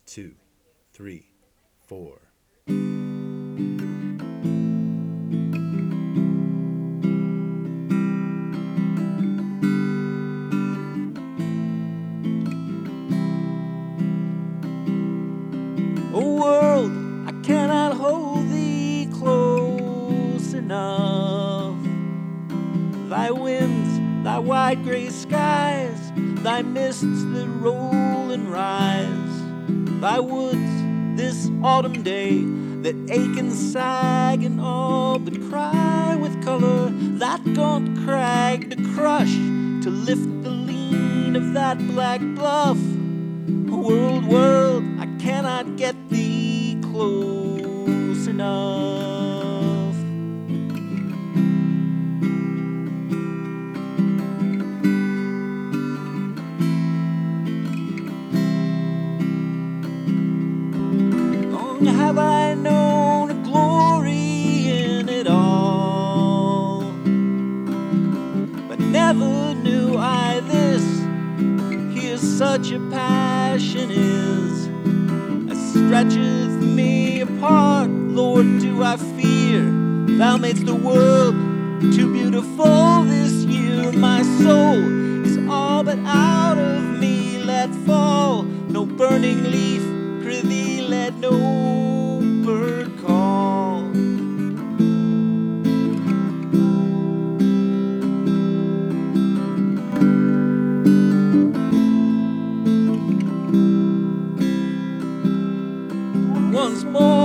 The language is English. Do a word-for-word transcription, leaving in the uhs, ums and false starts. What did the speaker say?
two, three, four. O world, I cannot hold thee close enough. Thy winds, thy wide gray skies, thy mists that roll and rise, thy woods this autumn day that ache and sag and all but cry with color, that gaunt crag to crush, to lift the lean of that black bluff. World, world, I cannot get thee close enough. Long have I known a glory in it all, but never knew I this. Here such a passion is as stretcheth me apart. Lord, do I fear thou madest the world too beautiful this year. My soul is all but out of me let fall. No burning leaf, prithee let no bird call. Once more